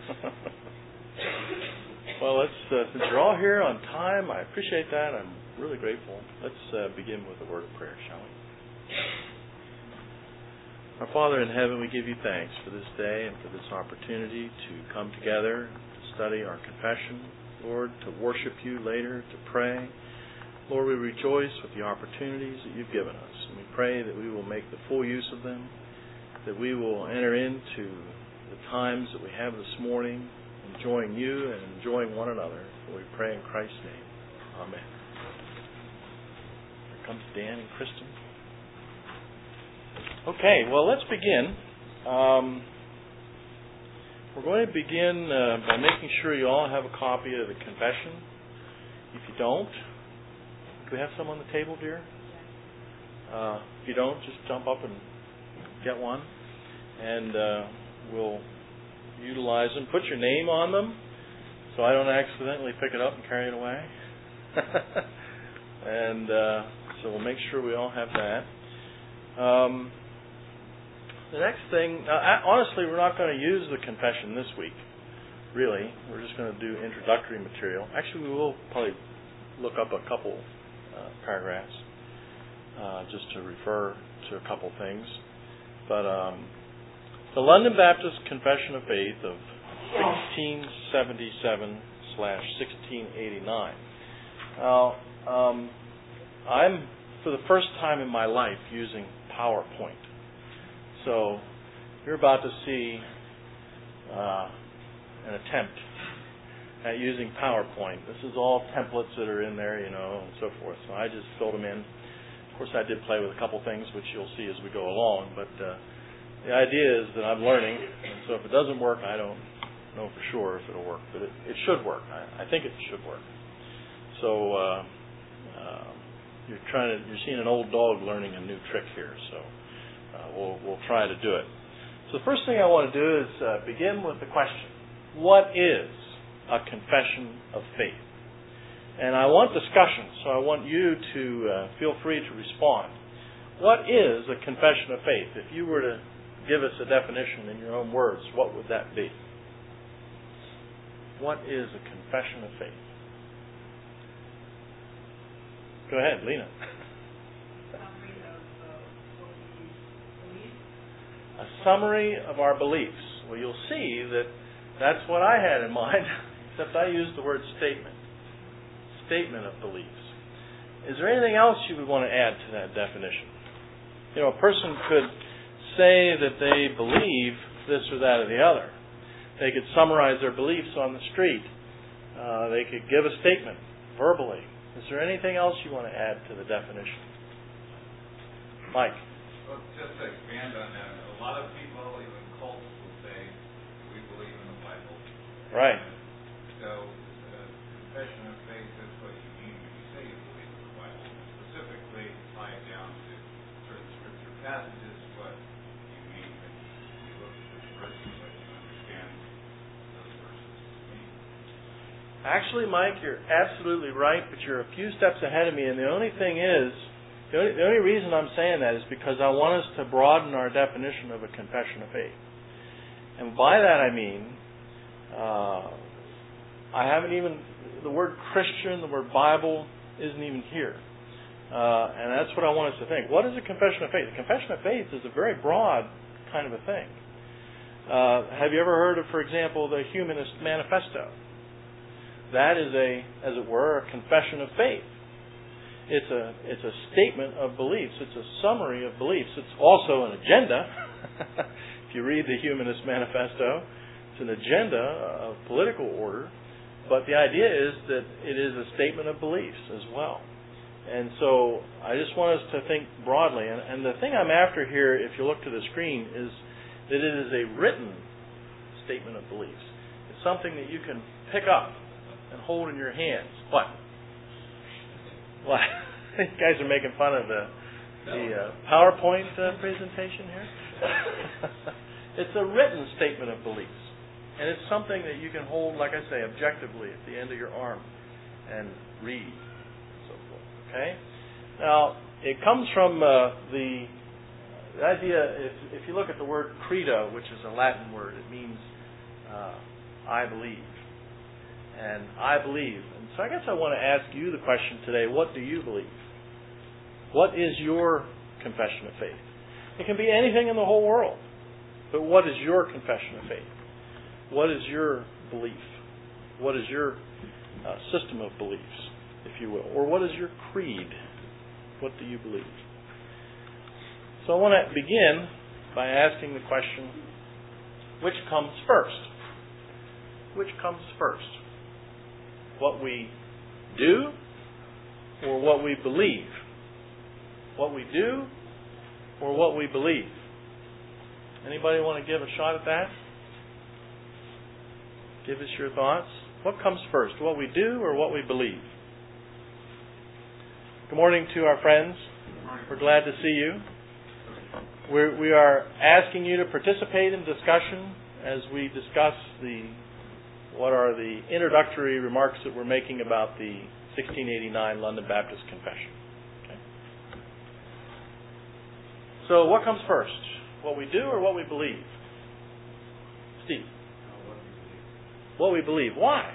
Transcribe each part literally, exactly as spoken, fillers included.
Well, let's, uh, since you're all here on time, I appreciate that. I'm really grateful. Let's uh, begin with a word of prayer, shall we? Our Father in heaven, we give you thanks for this day and for this opportunity to come together, to study our confession, Lord, to worship you later, to pray. Lord, we rejoice with the opportunities that you've given us, and we pray that we will make the full use of them, that we will enter into the times that we have this morning, enjoying you and enjoying one another. For we pray in Christ's name. Amen. Here comes Dan and Kristen. Okay, well, let's begin. Um, we're going to begin uh, by making sure you all have a copy of the confession. If you don't, do we have some on the table, dear? Uh, if you don't, just jump up and get one, and uh, we'll utilize them. Put your name on them so I don't accidentally pick it up and carry it away. and uh, so we'll make sure we all have that. Um, the next thing, uh, honestly, we're not going to use the confession this week, really. We're just going to do introductory material. Actually, we will probably look up a couple uh, paragraphs uh, just to refer to a couple things. But um, the London Baptist Confession of Faith of sixteen seventy-seven slash sixteen eighty-nine. Now, um, I'm, for the first time in my life, using PowerPoint. So, you're about to see uh, an attempt at using PowerPoint. This is all templates that are in there, you know, and so forth. So I just filled them in. Of course, I did play with a couple things, which you'll see as we go along, but uh, the idea is that I'm learning, and so if it doesn't work, I don't know for sure if it'll work, but it, it should work. I, I think it should work. So uh, uh, you're trying to, you're seeing an old dog learning a new trick here, so uh, we'll we'll try to do it. So the first thing I want to do is uh, begin with the question: what is a confession of faith? And I want discussion, so I want you to uh, feel free to respond. What is a confession of faith? If you were to give us a definition in your own words, what would that be? What is a confession of faith? Go ahead, Lena. A summary of our beliefs. Well, you'll see that that's what I had in mind, except I used the word statement. Statement of beliefs. Is there anything else you would want to add to that definition? You know, a person could say that they believe this or that or the other. They could summarize their beliefs on the street. Uh, they could give a statement verbally. Is there anything else you want to add to the definition? Mike? Well, just to expand on that, a lot of people, even cults, will say, we believe in the Bible. Right. So, uh, confession of faith is what you mean when you say you believe in the Bible. Specifically, tie it down to certain scripture passages, what you mean when you look at this verse, what you understand those verses mean. Actually, Mike, you're absolutely right, but you're a few steps ahead of me, and the only thing is, the only, the only reason I'm saying that is because I want us to broaden our definition of a confession of faith. And by that I mean, uh, I haven't even, the word Christian, the word Bible isn't even here. Uh, and that's what I want us to think. What is a confession of faith? A confession of faith is a very broad kind of a thing. Uh, have you ever heard of, for example, the Humanist Manifesto? That is a, as it were, a confession of faith. It's a it's a statement of beliefs. It's a summary of beliefs. It's also an agenda. If you read the Humanist Manifesto, it's an agenda of political order. But the idea is that it is a statement of beliefs as well. And so I just want us to think broadly. And, and the thing I'm after here, if you look to the screen, is that it is a written statement of beliefs. It's something that you can pick up and hold in your hands. What? What? You guys are making fun of the, the uh, PowerPoint uh, presentation here. It's a written statement of beliefs. And it's something that you can hold, like I say, objectively at the end of your arm and read and so forth. Okay? Now, it comes from uh, the, the idea, if, if you look at the word credo, which is a Latin word, it means uh, I believe. And I believe. And so I guess I want to ask you the question today, what do you believe? What is your confession of faith? It can be anything in the whole world. But what is your confession of faith? What is your belief? What is your uh, system of beliefs, if you will? Or what is your creed? What do you believe? So I want to begin by asking the question, which comes first? Which comes first? What we do or what we believe? What we do or what we believe? Anybody want to give a shot at that? Give us your thoughts. What comes first, what we do or what we believe? Good morning to our friends. We're glad to see you. We're, we are asking you to participate in discussion as we discuss the what are the introductory remarks that we're making about the sixteen eighty-nine London Baptist Confession. Okay. So what comes first? What we do or what we believe? Steve. What we believe. Why?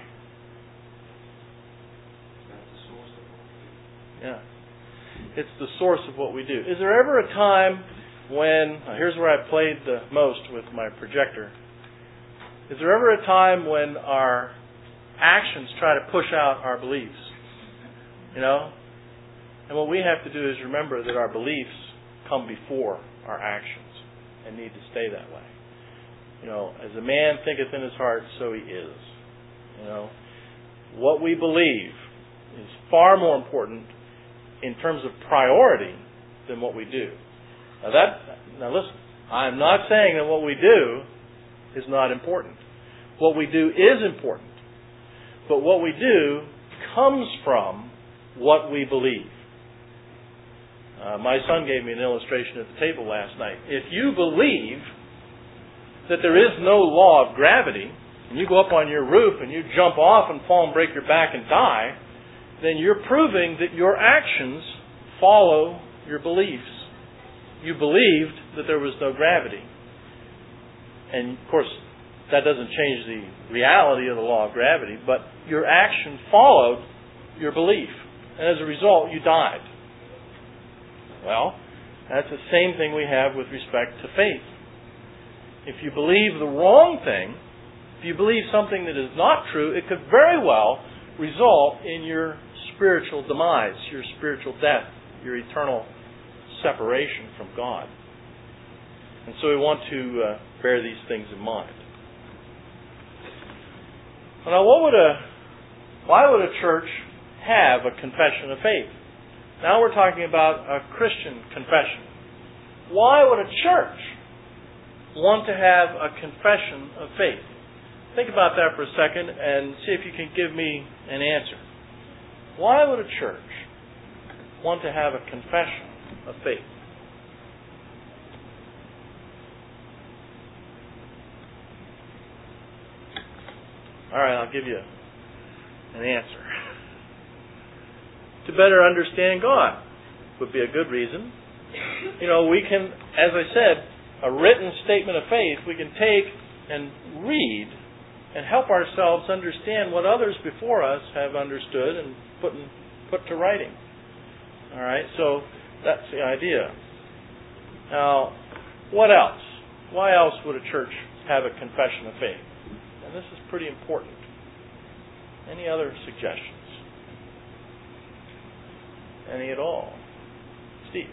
Yeah. It's the source of what we do. Is there ever a time when, now here's where I played the most with my projector. Is there ever a time when our actions try to push out our beliefs? You know? And what we have to do is remember that our beliefs come before our actions and need to stay that way. You know, as a man thinketh in his heart, so he is. You know, what we believe is far more important in terms of priority than what we do. Now that, now listen, I'm not saying that what we do is not important. What we do is important. But what we do comes from what we believe. Uh, my son gave me an illustration at the table last night. If you believe that there is no law of gravity, and you go up on your roof and you jump off and fall and break your back and die, then you're proving that your actions follow your beliefs. You believed that there was no gravity. And of course, that doesn't change the reality of the law of gravity, but your action followed your belief. And as a result, you died. Well, that's the same thing we have with respect to faith. If you believe the wrong thing, if you believe something that is not true, it could very well result in your spiritual demise, your spiritual death, your eternal separation from God. And so we want to uh, bear these things in mind. Now, what would a, why would a church have a confession of faith? Now we're talking about a Christian confession. Why would a church want to have a confession of faith? Think about that for a second and see if you can give me an answer. Why would a church want to have a confession of faith? All right, I'll give you an answer. To better understand God would be a good reason. You know, we can, as I said, a written statement of faith we can take and read and help ourselves understand what others before us have understood and put in, put to writing. All right, so that's the idea. Now, what else? Why else would a church have a confession of faith? And this is pretty important. Any other suggestions? Any at all? Steve?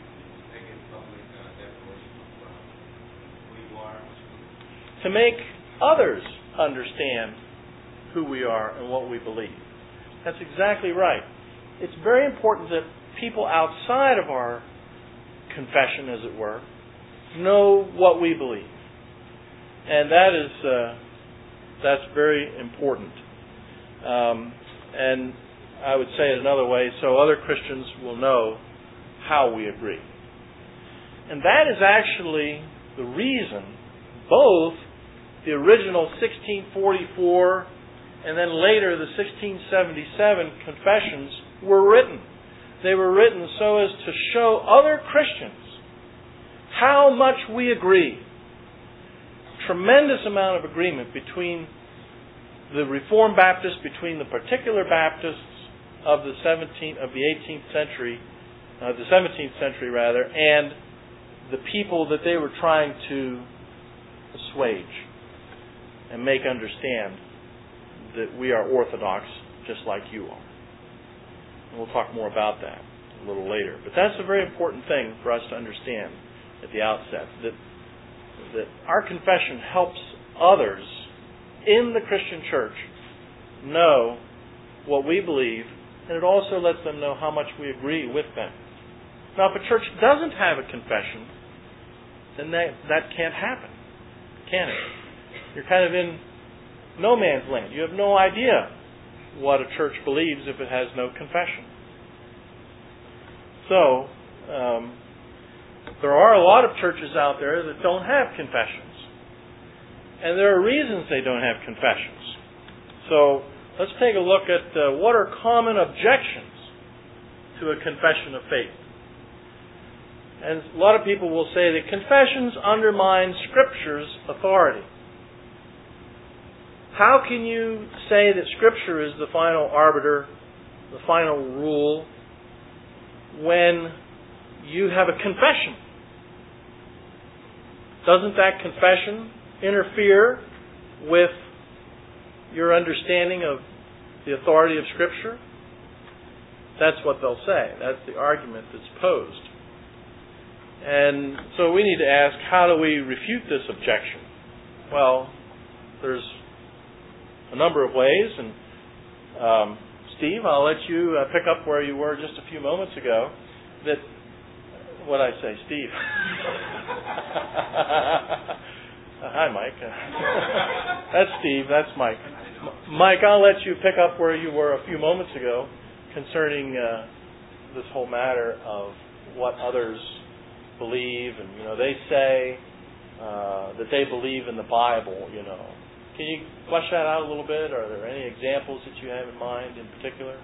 To make others understand who we are and what we believe. That's exactly right. It's very important that people outside of our confession, as it were, know what we believe. And that is uh, that's very important. Um, and I would say it another way, so other Christians will know how we agree. And that is actually the reason both the original sixteen forty-four and then later the sixteen seventy-seven confessions were written. They were written so as to show other Christians how much we agree. Tremendous amount of agreement between the Reformed Baptists between the particular Baptists of the seventeenth of the eighteenth century, uh, the seventeenth century rather, and the people that they were trying to assuage and make understand that we are Orthodox just like you are. And we'll talk more about that a little later. But that's a very important thing for us to understand at the outset, that that our confession helps others in the Christian church know what we believe, and it also lets them know how much we agree with them. Now, if a church doesn't have a confession, then that, that can't happen, can it? You're kind of in no man's land. You have no idea what a church believes if it has no confession. So, um, there are a lot of churches out there that don't have confessions. And there are reasons they don't have confessions. So, let's take a look at uh, what are common objections to a confession of faith. And a lot of people will say that confessions undermine Scripture's authority. How can you say that Scripture is the final arbiter, the final rule, when you have a confession? Doesn't that confession interfere with your understanding of the authority of Scripture? That's what they'll say. That's the argument that's posed. And so we need to ask, how do we refute this objection? Well, there's a number of ways, and um, Steve, I'll let you uh, pick up where you were just a few moments ago. That, what I say, Steve? uh, hi, Mike. That's Steve. That's Mike. M- Mike, I'll let you pick up where you were a few moments ago concerning uh, this whole matter of what others believe, and you know they say uh, that they believe in the Bible. You know, can you flesh that out a little bit? Are there any examples that you have in mind in particular?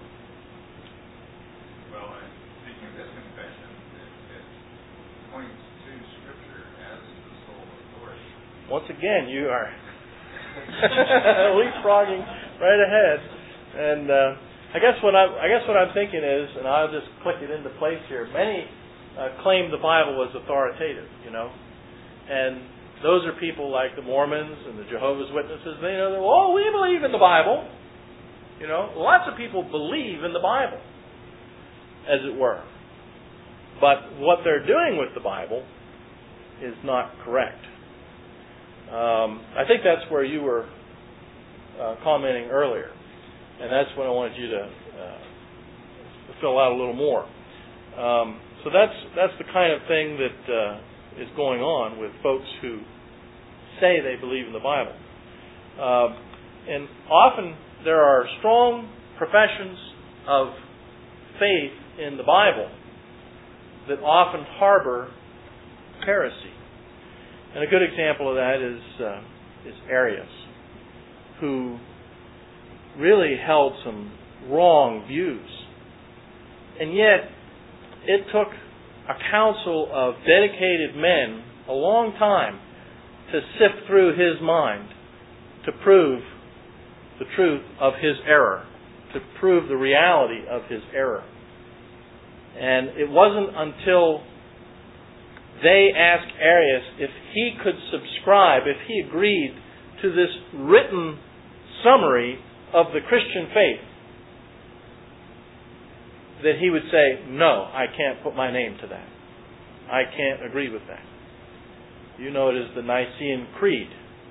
Well, I'm speaking of this confession, it, it points to Scripture as the sole authority. Once again, you are leapfrogging right ahead, and uh, I guess what I I guess what I'm thinking is, and I'll just click it into place here. Many Uh, claim the Bible as authoritative, you know, and those are people like the Mormons and the Jehovah's Witnesses. They know that, oh, we believe in the Bible, you know. Lots of people believe in the Bible, as it were, but what they're doing with the Bible is not correct. Um, I think that's where you were uh, commenting earlier, and that's what I wanted you to uh, fill out a little more. Um, So that's that's the kind of thing that uh, is going on with folks who say they believe in the Bible. Uh, and often there are strong professions of faith in the Bible that often harbor heresy. And a good example of that is uh, is Arius, who really held some wrong views. And yet it took a council of dedicated men a long time to sift through his mind, to prove the truth of his error, to prove the reality of his error. And it wasn't until they asked Arius if he could subscribe, if he agreed to this written summary of the Christian faith, that he would say, no, I can't put my name to that. I can't agree with that. You know it as the Nicene Creed.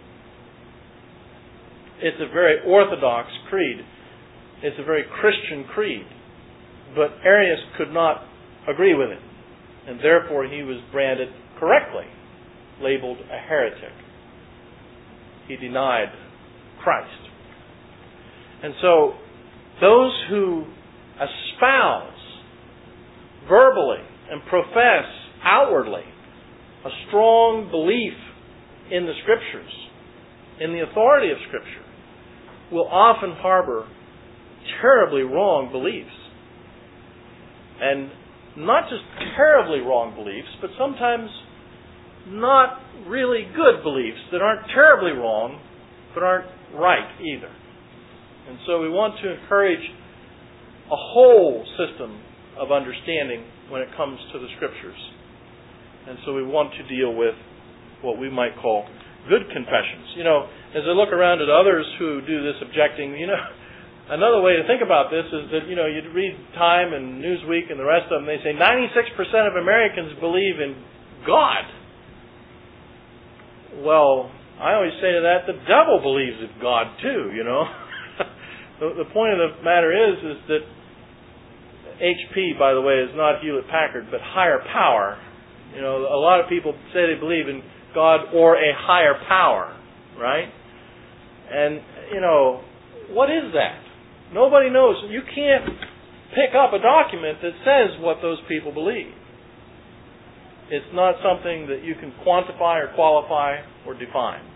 It's a very orthodox creed. It's a very Christian creed. But Arius could not agree with it. And therefore he was branded correctly, labeled a heretic. He denied Christ. And so those who espouse verbally and profess outwardly a strong belief in the Scriptures, in the authority of Scripture, will often harbor terribly wrong beliefs. And not just terribly wrong beliefs, but sometimes not really good beliefs that aren't terribly wrong, but aren't right either. And so we want to encourage a whole system of understanding when it comes to the Scriptures. And so we want to deal with what we might call good confessions. You know, as I look around at others who do this objecting, you know, another way to think about this is that, you know, you read Time and Newsweek and the rest of them, they say ninety-six percent of Americans believe in God. Well, I always say to that, the devil believes in God too, you know. the, the point of the matter is, is that H P, by the way, is not Hewlett Packard, but higher power. You know, a lot of people say they believe in God or a higher power, right? And, you know, what is that? Nobody knows. You can't pick up a document that says what those people believe. It's not something that you can quantify or qualify or define.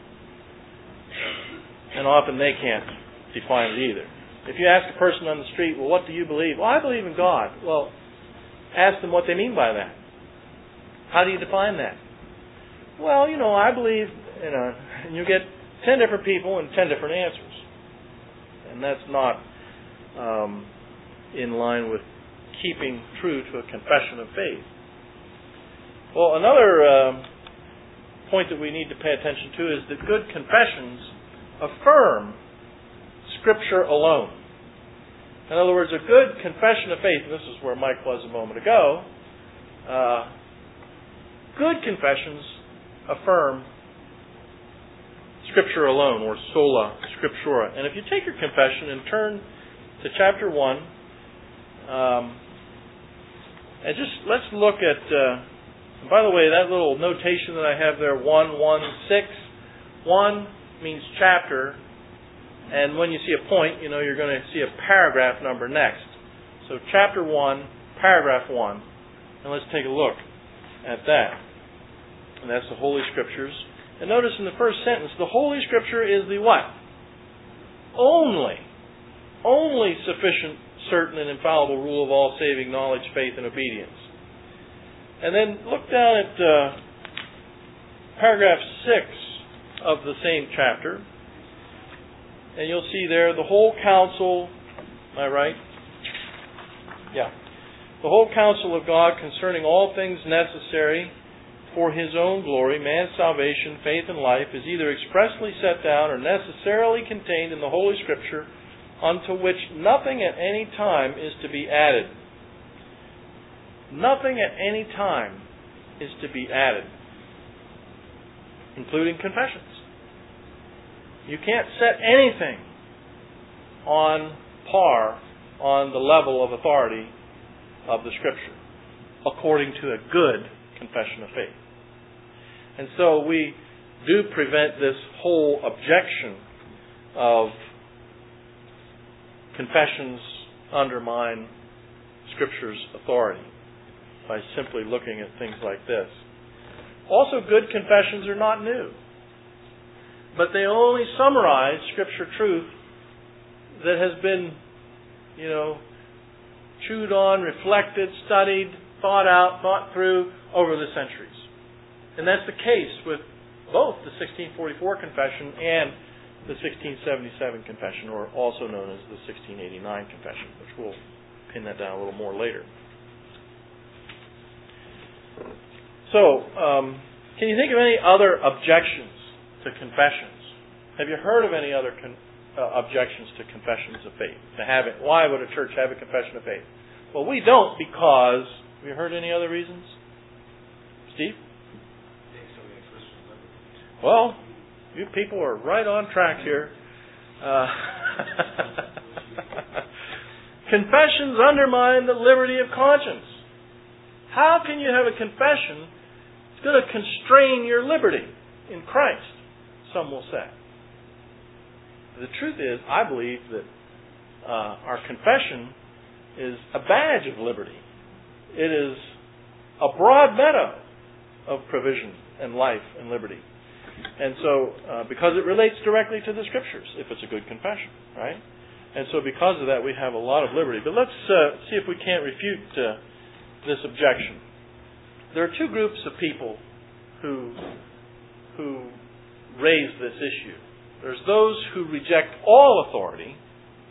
And often they can't define it either. If you ask a person on the street, well, what do you believe? Well, I believe in God. Well, ask them what they mean by that. How do you define that? Well, you know, I believe, you know, and you get ten different people and ten different answers. And that's not um, in line with keeping true to a confession of faith. Well, another uh, point that we need to pay attention to is that good confessions affirm Scripture alone. In other words, a good confession of faith, and this is where Mike was a moment ago, uh, good confessions affirm Scripture alone, or sola scriptura. And if you take your confession and turn to chapter one, um, and just let's look at, uh, and by the way, that little notation that I have there, one, one, six, one means chapter, and when you see a point, you know you're going to see a paragraph number next. So chapter one, paragraph one, and let's take a look at that. And that's the Holy Scriptures. And notice in the first sentence, the Holy Scripture is the what? Only, only sufficient, certain, and infallible rule of all saving knowledge, faith, and obedience. And then look down at uh, paragraph six of the same chapter, and you'll see there the whole counsel, am I right? Yeah. The whole counsel of God concerning all things necessary for His own glory, man's salvation, faith, and life, is either expressly set down or necessarily contained in the Holy Scripture, unto which nothing at any time is to be added. Nothing at any time is to be added, including confessions. You can't set anything on par on the level of authority of the Scripture, according to a good confession of faith. And so we do prevent this whole objection of confessions undermine Scripture's authority by simply looking at things like this. Also, good confessions are not new, but they only summarize Scripture truth that has been, you know, chewed on, reflected, studied, thought out, thought through over the centuries. And that's the case with both the sixteen forty-four Confession and the sixteen seventy-seven Confession, or also known as the sixteen eighty-nine Confession, which we'll pin that down a little more later. So, um, can you think of any other objections to confessions? Have you heard of any other con- uh, objections to confessions of faith? To have it, why would a church have a confession of faith? Well, we don't because. Have you heard any other reasons? Steve? Well, you people are right on track here. Uh, confessions undermine the liberty of conscience. How can you have a confession that's going to constrain your liberty in Christ? Some will say. The truth is, I believe that uh, our confession is a badge of liberty. It is a broad meadow of provision and life and liberty. And so, uh, because it relates directly to the Scriptures, if it's a good confession, right? And so because of that, we have a lot of liberty. But let's uh, see if we can't refute uh, this objection. There are two groups of people who, who raise this issue. There's those who reject all authority,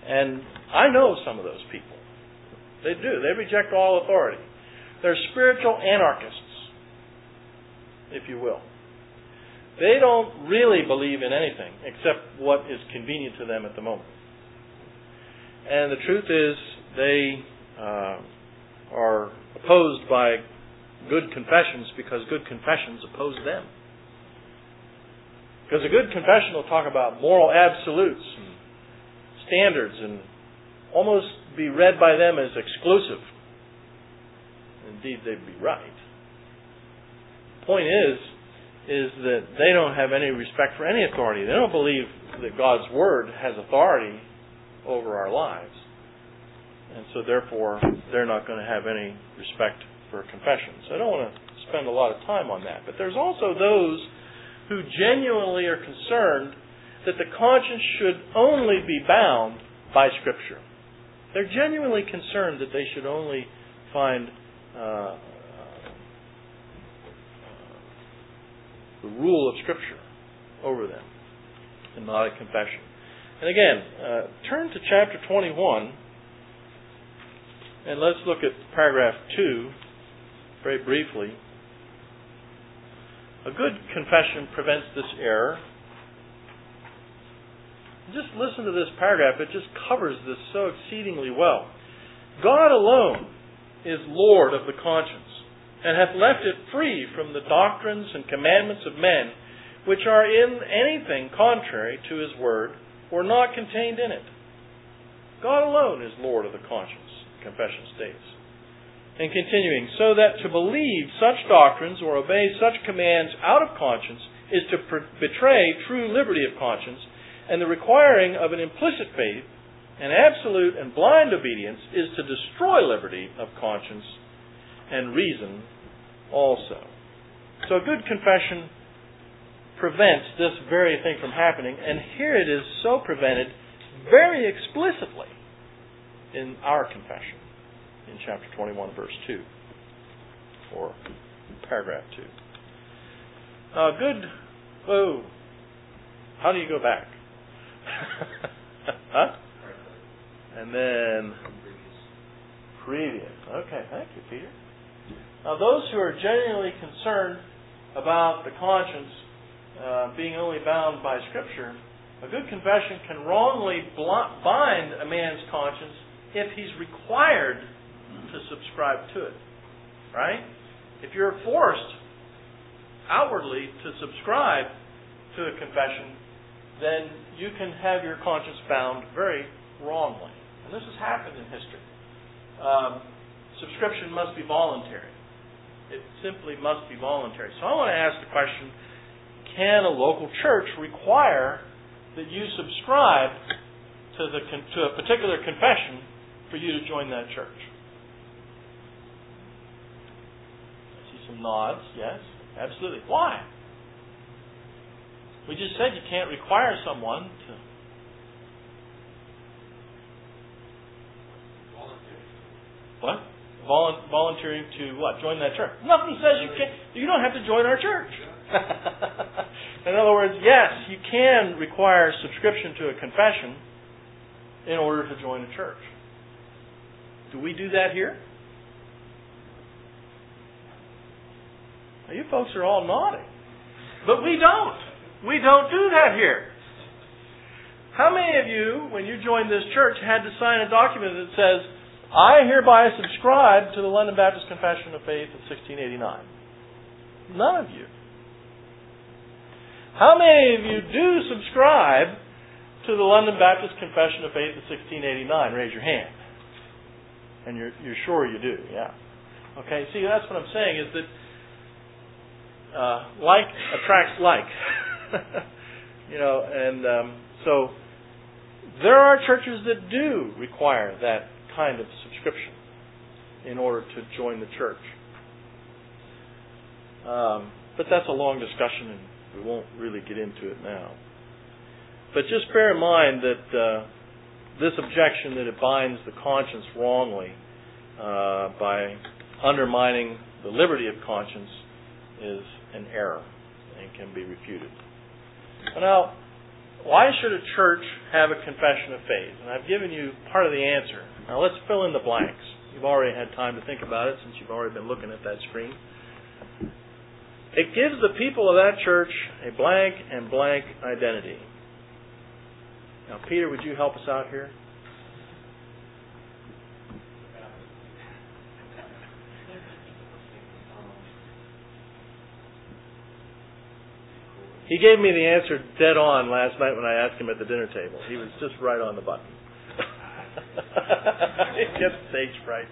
And I know some of those people. They do. They reject all authority. They're spiritual anarchists, if you will. They don't really believe in anything except what is convenient to them at the moment. And the truth is, they uh, are opposed by good confessions because good confessions oppose them. Because a good confession will talk about moral absolutes and standards and almost be read by them as exclusive. Indeed, they'd be right. The point is, is that they don't have any respect for any authority. They don't believe that God's Word has authority over our lives. And so therefore, they're not going to have any respect for confessions. I don't want to spend a lot of time on that. But there's also those who genuinely are concerned that the conscience should only be bound by Scripture. They're genuinely concerned that they should only find uh, the rule of Scripture over them and not a confession. And again, uh, turn to chapter twenty-one and let's look at paragraph two very briefly. A good confession prevents this error. Just listen to this paragraph. It just covers this so exceedingly well. God alone is Lord of the conscience, and hath left it free from the doctrines and commandments of men, which are in anything contrary to His word, or not contained in it. God alone is Lord of the conscience, confession states. And continuing, so that to believe such doctrines or obey such commands out of conscience is to pr- betray true liberty of conscience, and the requiring of an implicit faith and absolute and blind obedience is to destroy liberty of conscience and reason also. So a good confession prevents this very thing from happening, and here it is so prevented very explicitly in our confession in chapter twenty-one, verse two, or paragraph two. Uh, good, whoa, how do you go back? Huh? And then previous. Okay, thank you, Peter. Now, those who are genuinely concerned about the conscience uh, being only bound by Scripture, a good confession can wrongly bl- bind a man's conscience if he's required to subscribe to it. Right? If you're forced outwardly to subscribe to a confession, then you can have your conscience bound very wrongly. And this has happened in history. Um, subscription must be voluntary. It simply must be voluntary. So I want to ask the question, can a local church require that you subscribe to, the, to a particular confession for you to join that church? I see some nods. Yes, absolutely. Why? We just said you can't require someone to... Voluntary. What? Volu- volunteering to what? Join that church. Nothing says you can't. You don't have to join our church. In other words, yes, you can require subscription to a confession in order to join a church. Do we do that here? Now, you folks are all nodding. But we don't. We don't do that here. How many of you, when you joined this church, had to sign a document that says, I hereby subscribe to the London Baptist Confession of Faith of sixteen eighty-nine? None of you. How many of you do subscribe to the London Baptist Confession of Faith of sixteen eighty-nine? Raise your hand. And you're, you're sure you do, yeah. Okay, see, that's what I'm saying is that uh, like attracts like. You know, and um, so there are churches that do require that kind of subscription in order to join the church. Um, but that's a long discussion, and we won't really get into it now. But just bear in mind that uh, this objection that it binds the conscience wrongly uh, by undermining the liberty of conscience is an error and can be refuted. Now, why should a church have a confession of faith? And I've given you part of the answer. Now let's fill in the blanks. You've already had time to think about it since you've already been looking at that screen. It gives the people of that church a blank and blank identity. Now, Peter, would you help us out here? He gave me the answer dead on last night when I asked him at the dinner table. He was just right on the button. He gets stage fright.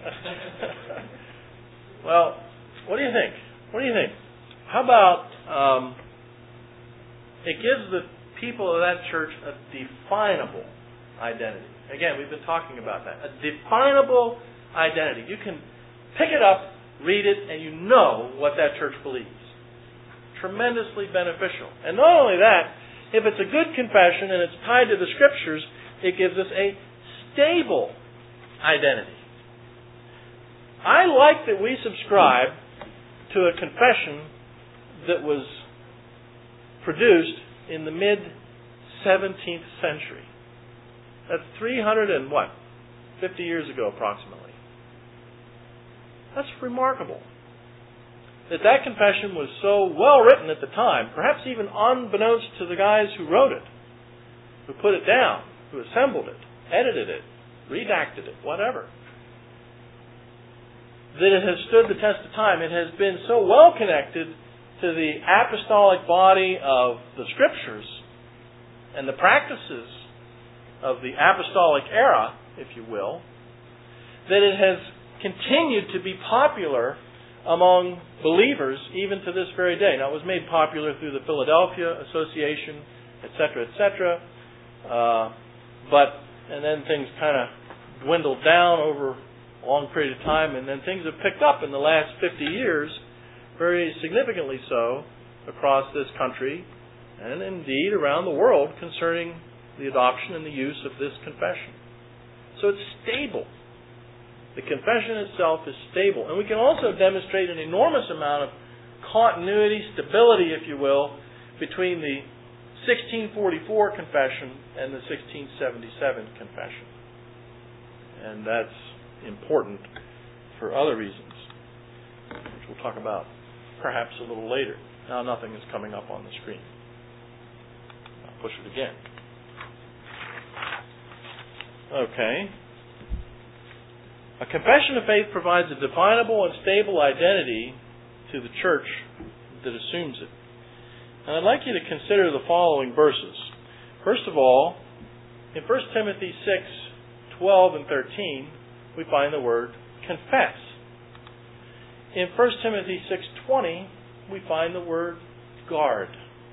Well, what do you think? What do you think? How about um, it gives the people of that church a definable identity. Again, we've been talking about that. A definable identity. You can pick it up, read it, and you know what that church believes. Tremendously beneficial. And not only that, if it's a good confession and it's tied to the Scriptures, it gives us a stable identity. I like that we subscribe to a confession that was produced in the mid-seventeenth century. That's three hundred and what? fifty years ago approximately. That's remarkable. That that confession was so well written at the time, perhaps even unbeknownst to the guys who wrote it, who put it down, who assembled it, edited it, redacted it, whatever, that it has stood the test of time. It has been so well connected to the apostolic body of the Scriptures and the practices of the apostolic era, if you will, that it has continued to be popular among believers even to this very day. Now, it was made popular through the Philadelphia Association, et cetera, et cetera. Uh, but, and then things kind of dwindled down over a long period of time, and then things have picked up in the last fifty years, very significantly so, across this country, and indeed around the world, concerning the adoption and the use of this confession. So it's stable. The confession itself is stable. And we can also demonstrate an enormous amount of continuity, stability, if you will, between the sixteen forty-four confession and the sixteen seventy-seven confession. And that's important for other reasons, which we'll talk about perhaps a little later. Now nothing is coming up on the screen. I'll push it again. Okay. A confession of faith provides a definable and stable identity to the church that assumes it. And I'd like you to consider the following verses. First of all, in First Timothy six, twelve and thirteen, we find the word confess. In First Timothy six, twenty, we find the word guard.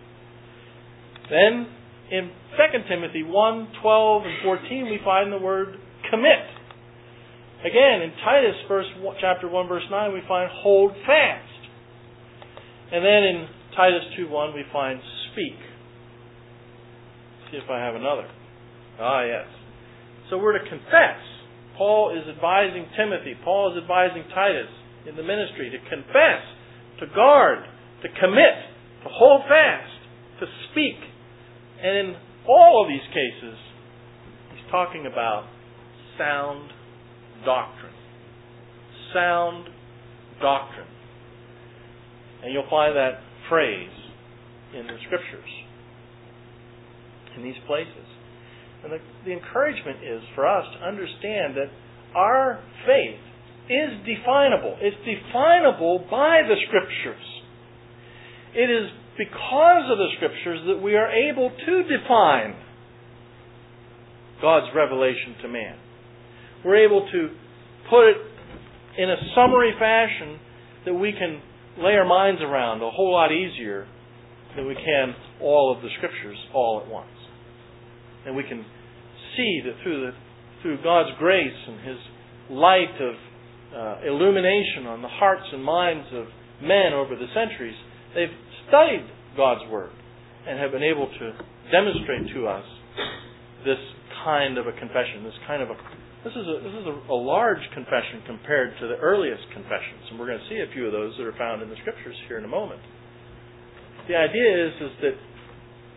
Then in Second Timothy one, twelve and fourteen, we find the word commit. Again, in Titus verse, chapter one, verse nine, we find hold fast. And then in Titus two one, we find speak. See if I have another. Ah, yes. So we're to confess. Paul is advising Timothy. Paul is advising Titus in the ministry to confess, to guard, to commit, to hold fast, to speak. And in all of these cases, he's talking about sound doctrine. Sound doctrine. And you'll find that phrase in the Scriptures, in these places. And the, the encouragement is for us to understand that our faith is definable. It's definable by the Scriptures. It is because of the Scriptures that we are able to define God's revelation to man. We're able to put it in a summary fashion that we can lay our minds around a whole lot easier than we can all of the Scriptures all at once. And we can see that through the through God's grace and His light of uh, illumination on the hearts and minds of men over the centuries, they've studied God's Word and have been able to demonstrate to us this kind of a confession, this kind of a This is a this is a, a large confession compared to the earliest confessions, and we're going to see a few of those that are found in the Scriptures here in a moment. The idea is is that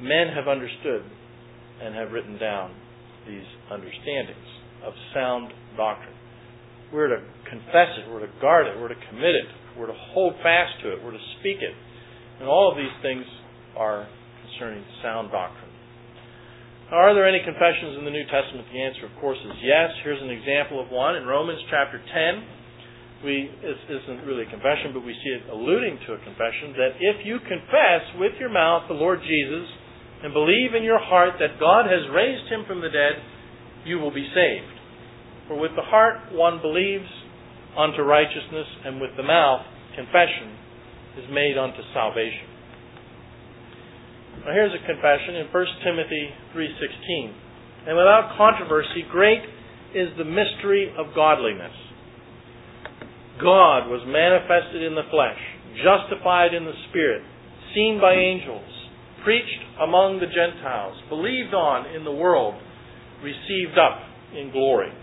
men have understood and have written down these understandings of sound doctrine. We're to confess it, we're to guard it, we're to commit it, we're to hold fast to it, we're to speak it. And all of these things are concerning sound doctrine. Now, are there any confessions in the New Testament? The answer, of course, is yes. Here's an example of one. In Romans chapter ten, we, this isn't really a confession, but we see it alluding to a confession, that if you confess with your mouth the Lord Jesus and believe in your heart that God has raised Him from the dead, you will be saved. For with the heart one believes unto righteousness, and with the mouth confession is made unto salvation. Now here's a confession in First Timothy three sixteen. And without controversy, great is the mystery of godliness. God was manifested in the flesh, justified in the Spirit, seen by angels, preached among the Gentiles, believed on in the world, received up in glory.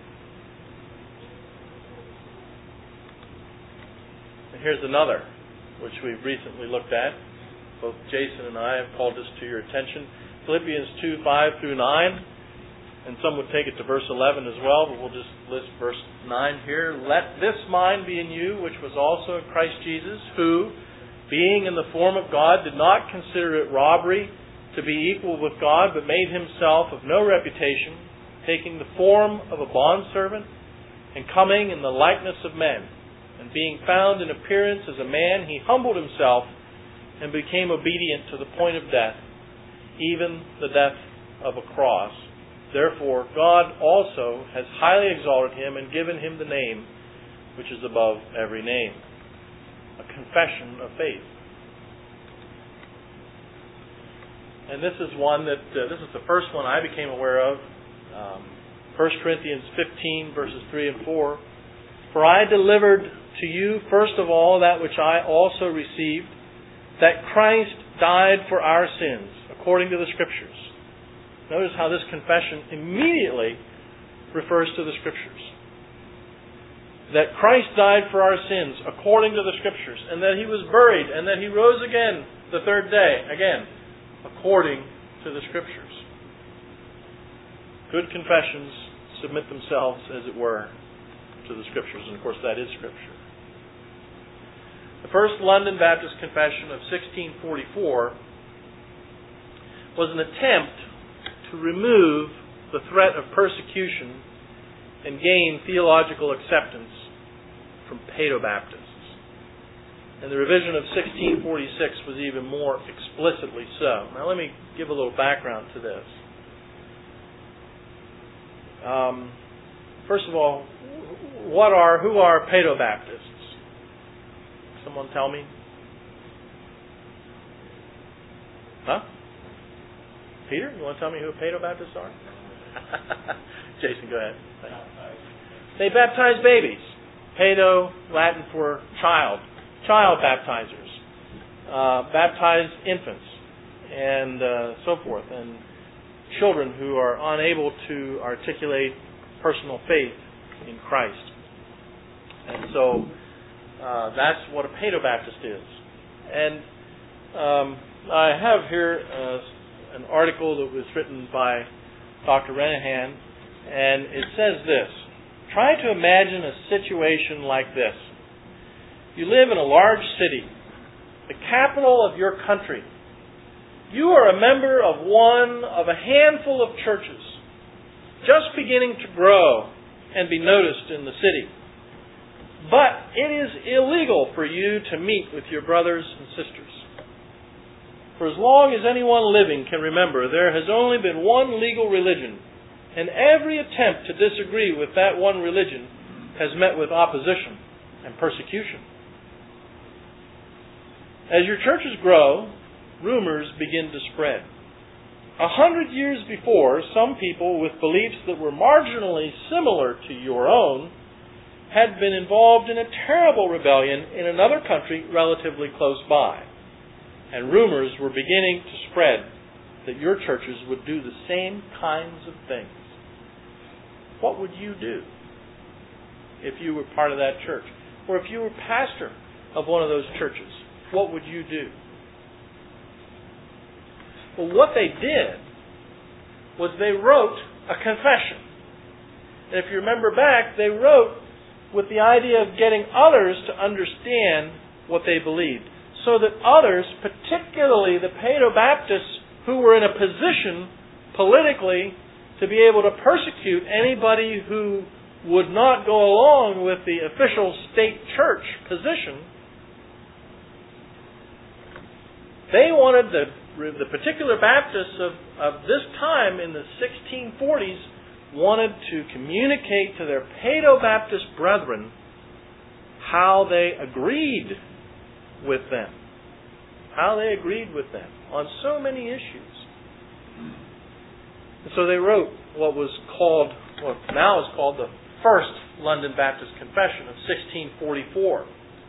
And here's another, which we've recently looked at. Both Jason and I have called this to your attention. Philippians two, five through nine. And some would take it to verse eleven as well, but we'll just list verse nine here. Let this mind be in you, which was also in Christ Jesus, who, being in the form of God, did not consider it robbery to be equal with God, but made Himself of no reputation, taking the form of a bondservant, and coming in the likeness of men. And being found in appearance as a man, He humbled Himself, and became obedient to the point of death, even the death of a cross. Therefore, God also has highly exalted Him and given Him the name which is above every name. A confession of faith. And this is one that, uh, this is the first one I became aware of. Um, First Corinthians fifteen, verses three and four. For I delivered to you first of all that which I also received, that Christ died for our sins, according to the Scriptures. Notice how this confession immediately refers to the Scriptures. That Christ died for our sins, according to the Scriptures, and that He was buried, and that He rose again the third day, again, according to the Scriptures. Good confessions submit themselves, as it were, to the Scriptures, and of course that is Scripture. The first London Baptist Confession of sixteen forty-four was an attempt to remove the threat of persecution and gain theological acceptance from Paedobaptists. And the revision of sixteen forty-six was even more explicitly so. Now let me give a little background to this. Um, first of all, what are who are Paedobaptists? Someone tell me? Huh? Peter, you want to tell me who Paedobaptists are? Jason, go ahead. They baptize babies. Paedo, Latin for child. Child baptizers. Uh, baptize infants and uh, so forth. And children who are unable to articulate personal faith in Christ. And so Uh, that's what a Paedobaptist is. And um, I have here uh, an article that was written by Doctor Renahan, and it says this. Try to imagine a situation like this. You live in a large city, the capital of your country. You are a member of one of a handful of churches, just beginning to grow and be noticed in the city. But it is illegal for you to meet with your brothers and sisters. For as long as anyone living can remember, there has only been one legal religion, and every attempt to disagree with that one religion has met with opposition and persecution. As your churches grow, rumors begin to spread. A hundred years before, some people with beliefs that were marginally similar to your own had been involved in a terrible rebellion in another country relatively close by. And rumors were beginning to spread that your churches would do the same kinds of things. What would you do if you were part of that church? Or if you were pastor of one of those churches, what would you do? Well, what they did was they wrote a confession. And if you remember back, they wrote with the idea of getting others to understand what they believed, so that others, particularly the Paedobaptists who were in a position politically to be able to persecute anybody who would not go along with the official state church position, they wanted the, the particular Baptists of, of this time in the sixteen forties wanted to communicate to their Paedobaptist brethren how they agreed with them. How they agreed with them on so many issues. And so they wrote what was called, what now is called the First London Baptist Confession of sixteen forty-four.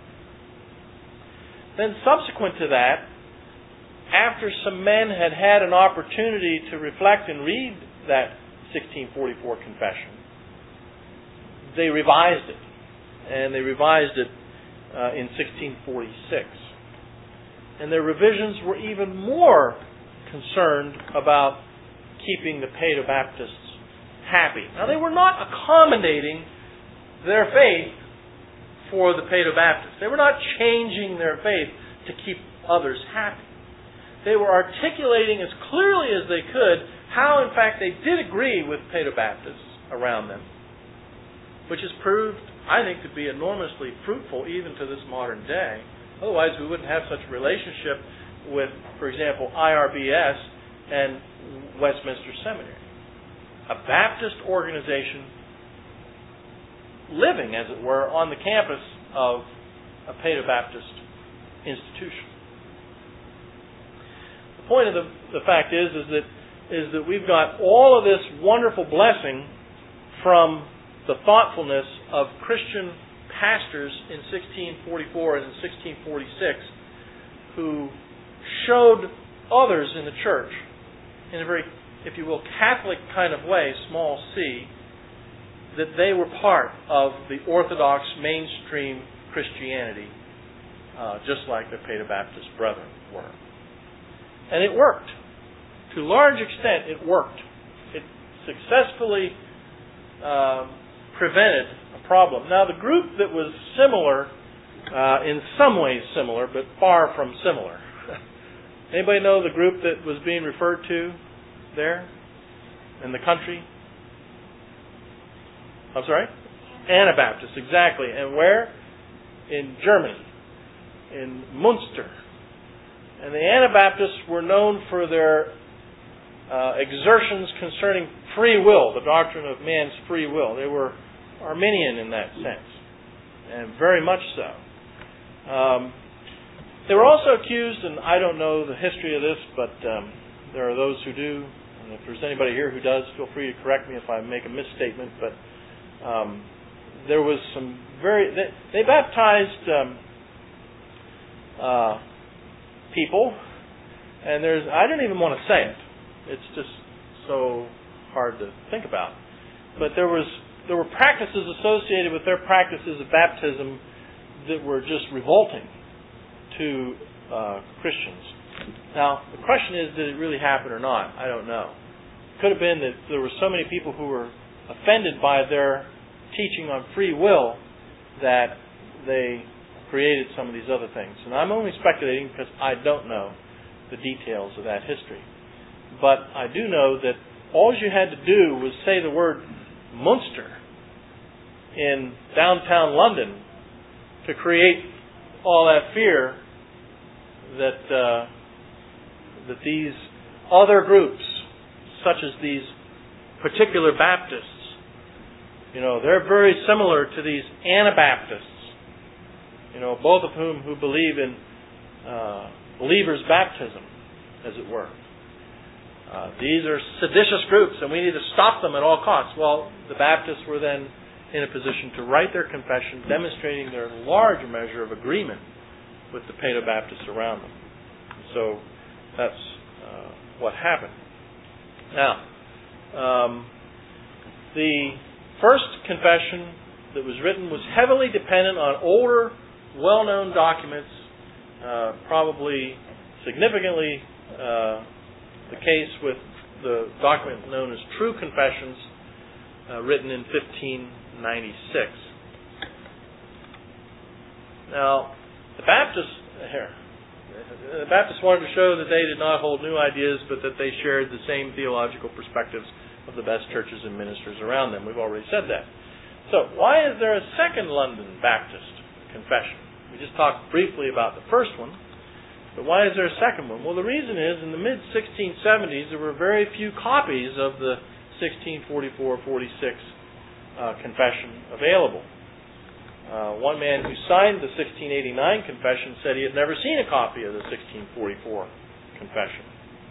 Then subsequent to that, after some men had had an opportunity to reflect and read that sixteen forty-four confession, they revised it. And they revised it uh, in sixteen forty-six. And their revisions were even more concerned about keeping the Paedobaptists happy. Now, they were not accommodating their faith for the Paedobaptists. They were not changing their faith to keep others happy. They were articulating as clearly as they could how, in fact, they did agree with Paedobaptists around them, which has proved, I think, to be enormously fruitful even to this modern day. Otherwise, we wouldn't have such a relationship with, for example, I R B S and Westminster Seminary. A Baptist organization living, as it were, on the campus of a Paedobaptist institution. The point of the, the fact is, is that is that we've got all of this wonderful blessing from the thoughtfulness of Christian pastors in sixteen forty-four and in sixteen forty-six who showed others in the church in a very, if you will, Catholic kind of way, small c, that they were part of the Orthodox mainstream Christianity, uh, just like their Paedobaptist brethren were. And it worked. To a large extent, it worked. It successfully uh, prevented a problem. Now, the group that was similar, uh, in some ways similar, but far from similar. Anybody know the group that was being referred to there in the country? I'm sorry? Anabaptists, exactly. And where? In Germany, in Munster. And the Anabaptists were known for their uh, exertions concerning free will, the doctrine of man's free will. They were Arminian in that sense, and very much so. Um, they were also accused, and I don't know the history of this, but um, there are those who do. And if there's anybody here who does, feel free to correct me if I make a misstatement. But um, there was some very... They, they baptized um, uh, people, and there's... I don't even want to say it. It's just so hard to think about. But there was there were practices associated with their practices of baptism that were just revolting to uh, Christians. Now, the question is, did it really happen or not? I don't know. It could have been that there were so many people who were offended by their teaching on free will that they created some of these other things. And I'm only speculating because I don't know the details of that history. But I do know that all you had to do was say the word Munster in downtown London to create all that fear that uh, that these other groups, such as these particular Baptists, you know, they're very similar to these Anabaptists, you know, both of whom who believe in uh, believers' baptism, as it were. Uh, these are seditious groups, and we need to stop them at all costs. Well, the Baptists were then in a position to write their confession, demonstrating their large measure of agreement with the Paedobaptists around them. So that's uh, what happened. Now, um, the first confession that was written was heavily dependent on older, well-known documents, uh, probably significantly uh, the case with the document known as True Confessions, uh, written in fifteen ninety-six. Now, the Baptists here, the Baptists wanted to show that they did not hold new ideas, but that they shared the same theological perspectives of the best churches and ministers around them. We've already said that. So, why is there a second London Baptist Confession? We just talked briefly about the first one, but why is there a second one? Well, the reason is, in the mid sixteen seventies, there were very few copies of the sixteen forty-four forty-six uh, Confession available. Uh, one man who signed the sixteen eighty-nine Confession said he had never seen a copy of the sixteen forty-four Confession.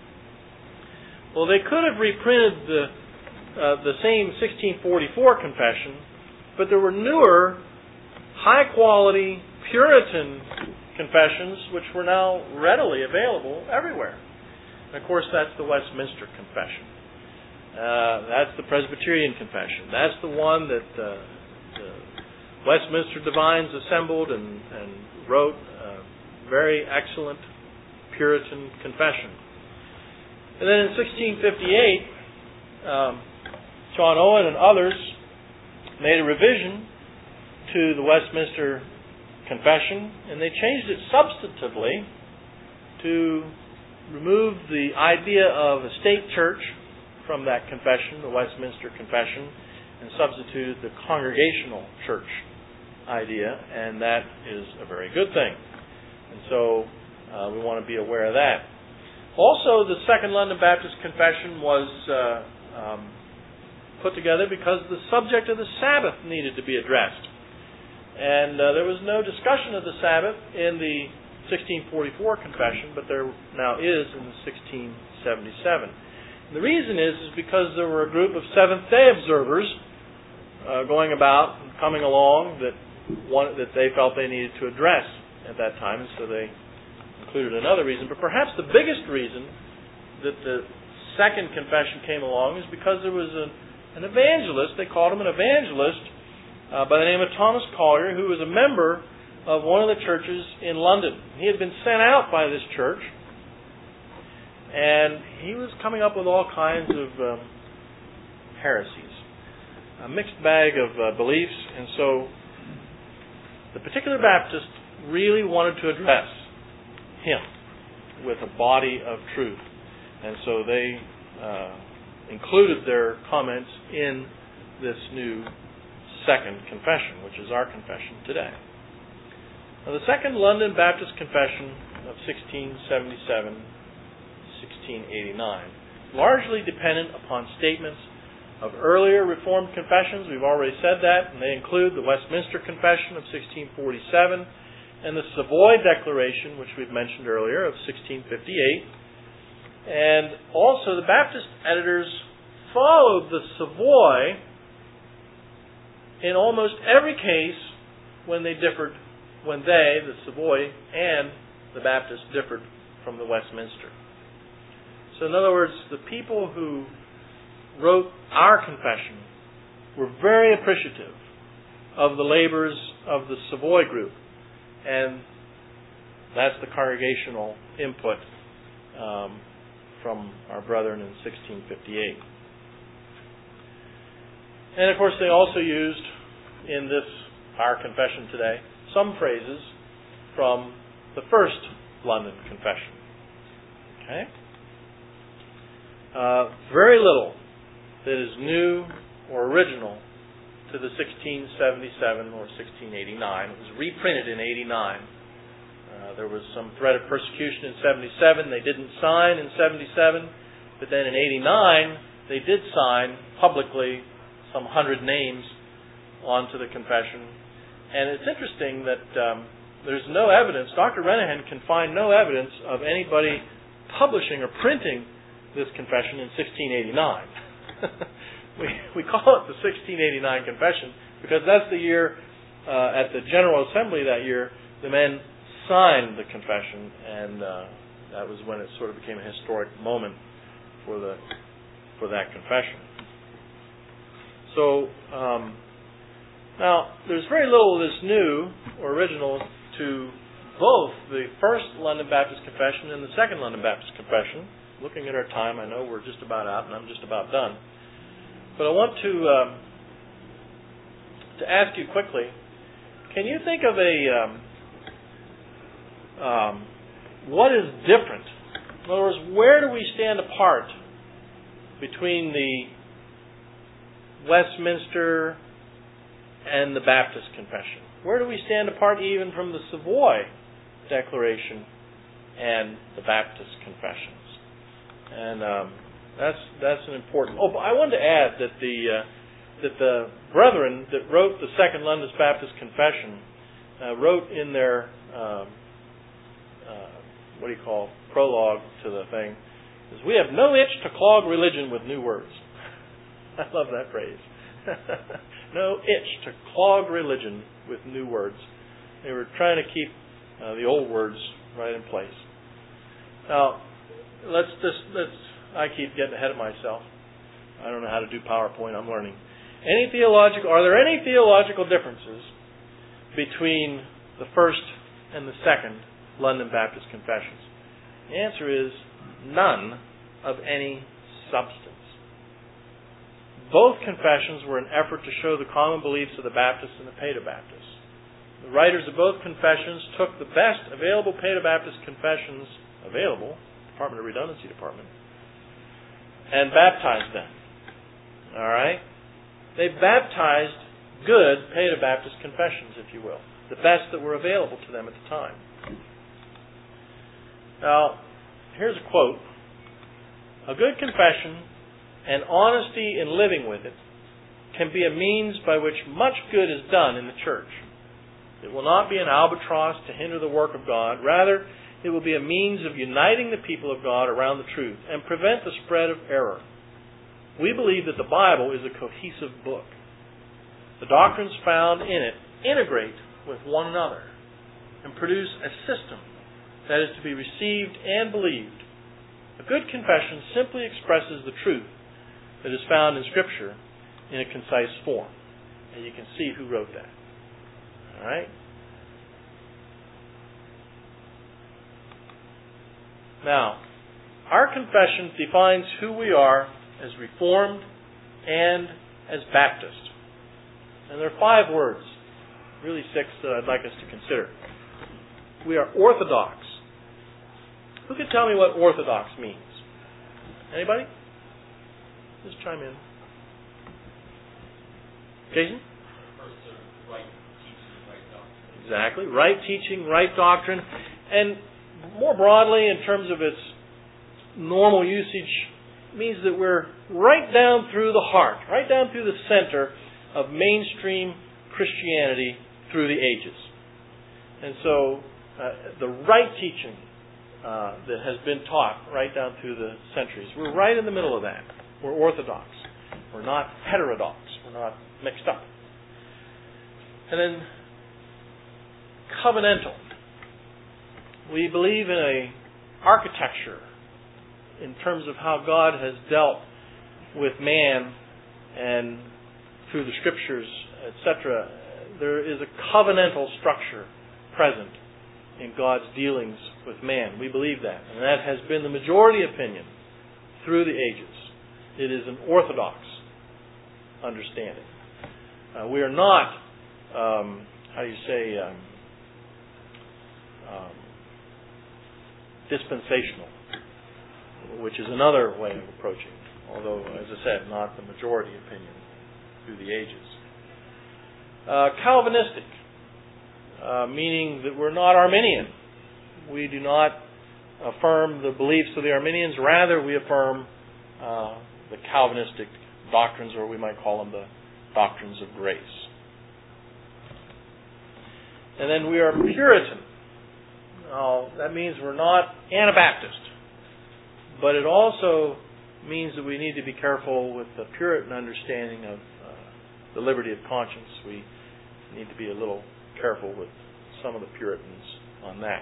Well, they could have reprinted the uh, the same sixteen forty-four Confession, but there were newer, high-quality Puritan confessions which were now readily available everywhere. And of course, that's the Westminster Confession. Uh, that's the Presbyterian Confession. That's the one that uh, the Westminster divines assembled and, and wrote a very excellent Puritan confession. And then in sixteen fifty-eight, um, John Owen and others made a revision to the Westminster Confession, and they changed it substantively to remove the idea of a state church from that confession, the Westminster Confession, and substituted the congregational church idea, and that is a very good thing. And so uh, we want to be aware of that. Also, the Second London Baptist Confession was uh, um, put together because the subject of the Sabbath needed to be addressed. And uh, there was no discussion of the Sabbath in the sixteen forty-four Confession, but there now is in the sixteen seventy-seven. And the reason is, is because there were a group of Seventh-day observers uh, going about and coming along that one, that they felt they needed to address at that time, and so they included another reason. But perhaps the biggest reason that the Second Confession came along is because there was an, an evangelist, they called him an evangelist, Uh, by the name of Thomas Collier, who was a member of one of the churches in London. He had been sent out by this church, and he was coming up with all kinds of um, heresies, a mixed bag of uh, beliefs, and so the particular Baptist really wanted to address him with a body of truth, and so they uh, included their comments in this new Second Confession, which is our confession today. Now, the Second London Baptist Confession of sixteen seventy-seven to sixteen eighty-nine, largely dependent upon statements of earlier Reformed confessions. We've already said that, and they include the Westminster Confession of sixteen forty-seven and the Savoy Declaration, which we've mentioned earlier, of sixteen fifty-eight. And also, the Baptist editors followed the Savoy in almost every case when they differed, when they, the Savoy, and the Baptists differed from the Westminster. So in other words, the people who wrote our confession were very appreciative of the labors of the Savoy group, and that's the congregational input um, from our brethren in sixteen fifty-eight. And of course, they also used in this, our confession today, some phrases from the First London Confession. Okay? Uh, very little that is new or original to the sixteen seventy-seven or sixteen eighty-nine. It was reprinted in eighty-nine. Uh, there was some threat of persecution in seventy-seven. They didn't sign in seventy-seven. But then in eighty-nine, they did sign publicly some hundred names onto the confession. And it's interesting that um, there's no evidence, Doctor Renahan can find no evidence of anybody publishing or printing this confession in sixteen eighty-nine. we, we call it the sixteen eighty-nine Confession because that's the year, uh, at the General Assembly that year, the men signed the confession, and uh, that was when it sort of became a historic moment for the for that confession. So, um, now, there's very little that's new or original to both the First London Baptist Confession and the Second London Baptist Confession. looking at our time, I know we're just about out, and I'm just about done. But I want to um, to ask you quickly, can you think of a um, um, what is different? In other words, where do we stand apart between the Westminster and the Baptist Confession? Where do we stand apart even from the Savoy Declaration and the Baptist Confessions? And um, that's that's an important. Oh, but I wanted to add that the uh, that the brethren that wrote the Second London Baptist Confession uh, wrote in their um, uh, what do you call prologue to the thing is, we have no itch to clog religion with new words. I love that phrase. No itch to clog religion with new words. They were trying to keep uh, the old words right in place. Now, let's just let's. I keep getting ahead of myself. I don't know how to do PowerPoint. I'm learning. Any theological? Are there any theological differences between the first and the second London Baptist Confessions? The answer is none of any substance. Both confessions were an effort to show the common beliefs of the Baptists and the Paedobaptists. The writers of both confessions took the best available Paedobaptist confessions available, Department of Redundancy Department, and baptized them. All right? They baptized good Paedobaptist confessions, if you will, the best that were available to them at the time. Now, here's a quote. A good confession and honesty in living with it can be a means by which much good is done in the church. It will not be an albatross to hinder the work of God. Rather, it will be a means of uniting the people of God around the truth and prevent the spread of error. We believe that the Bible is a cohesive book. The doctrines found in it integrate with one another and produce a system that is to be received and believed. A good confession simply expresses the truth that is found in Scripture in a concise form. And you can see who wrote that. All right? Now, our confession defines who we are as Reformed and as Baptist. And there are five words, really six, that I'd like us to consider. We are Orthodox. Who can tell me what Orthodox means? Anybody? Just chime in. Jason? Right teaching, right doctrine. Exactly. Right teaching, right doctrine. And more broadly, in terms of its normal usage, means that we're right down through the heart, right down through the center of mainstream Christianity through the ages. And so, uh, the right teaching uh, that has been taught right down through the centuries, we're right in the middle of that. We're Orthodox. We're not heterodox. We're not mixed up. And then, covenantal. We believe in a architecture in terms of how God has dealt with man and through the Scriptures, et cetera. There is a covenantal structure present in God's dealings with man. We believe that. And that has been the majority opinion through the ages. It is an orthodox understanding. Uh, we are not, um, how do you say, um, um, dispensational, which is another way of approaching, although, as I said, not the majority opinion through the ages. Uh, Calvinistic, uh, meaning that we're not Arminian. We do not affirm the beliefs of the Arminians. Rather, we affirm uh, the Calvinistic doctrines, or we might call them the doctrines of grace. And then we are Puritan. Now, that means we're not Anabaptist. But it also means that we need to be careful with the Puritan understanding of uh, the liberty of conscience. We need to be a little careful with some of the Puritans on that.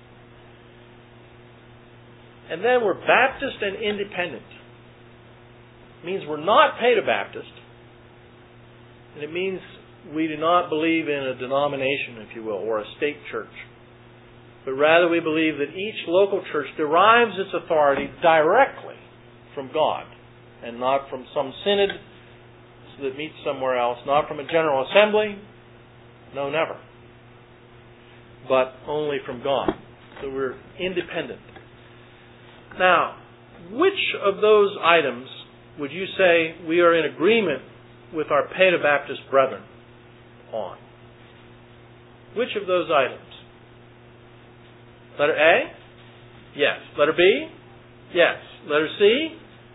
And then we're Baptist and independent. It means we're not Paedobaptist. And it means we do not believe in a denomination, if you will, or a state church. but rather we believe that each local church derives its authority directly from God, and not from some synod that meets somewhere else, not from a general assembly, no, never, but only from God. So we're independent. Now, which of those items would you say we are in agreement with our Paedobaptist brethren on? Which of those items? Letter A? Yes. Letter B? Yes. Letter C?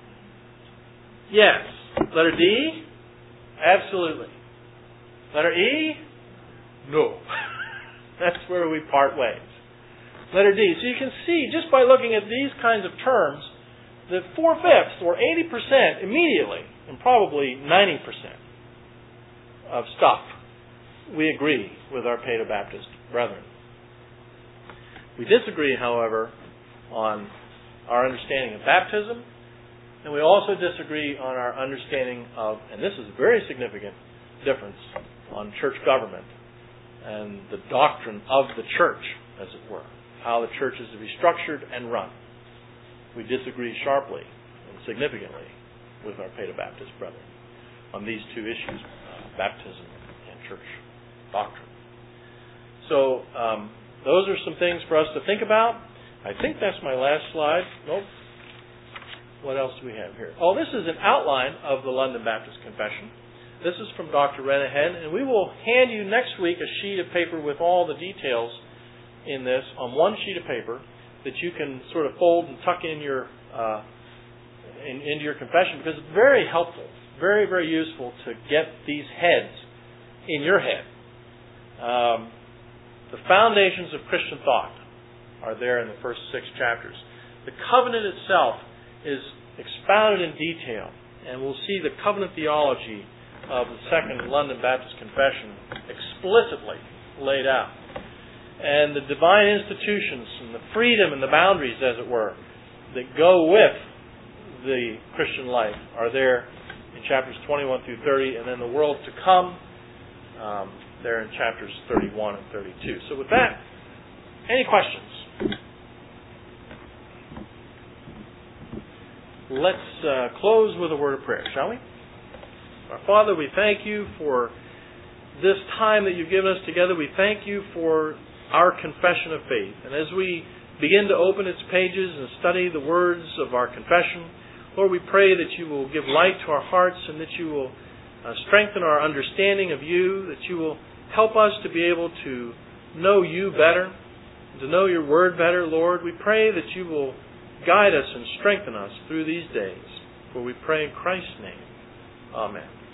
Yes. Letter D? Absolutely. Letter E? No. That's where we part ways. Letter D. So you can see, just by looking at these kinds of terms, that four-fifths or eighty percent immediately, and probably ninety percent of stuff, we agree with our Paedobaptist brethren. We disagree, however, on our understanding of baptism, and we also disagree on our understanding of, and this is a very significant difference, on church government and the doctrine of the church, as it were, how the church is to be structured and run. We disagree sharply and significantly with our Paedobaptist brethren on these two issues, uh, baptism and church doctrine. So um, those are some things for us to think about. I think that's my last slide. Nope. What else do we have here? Oh, this is an outline of the London Baptist Confession. This is from Doctor Renahan, and we will hand you next week a sheet of paper with all the details in this on one sheet of paper that you can sort of fold and tuck in your uh, in, into your confession, because it's very helpful, very, very useful to get these heads in your head. Um, the foundations of Christian thought are there in the first six chapters. The covenant itself is expounded in detail, and we'll see the covenant theology of the Second London Baptist Confession explicitly laid out. And the divine institutions and the freedom and the boundaries, as it were, that go with the Christian life are there in chapters twenty-one through thirty, and then the world to come, um, there in chapters thirty-one and thirty-two. So with that, any questions? Let's uh, close with a word of prayer, shall we? Our Father, we thank you for this time that you've given us together. We thank you for our confession of faith. And as we begin to open its pages and study the words of our confession, Lord, we pray that you will give light to our hearts and that you will uh, strengthen our understanding of you, that you will help us to be able to know you better, to know your word better, Lord. We pray that you will guide us and strengthen us through these days. For we pray in Christ's name. Amen.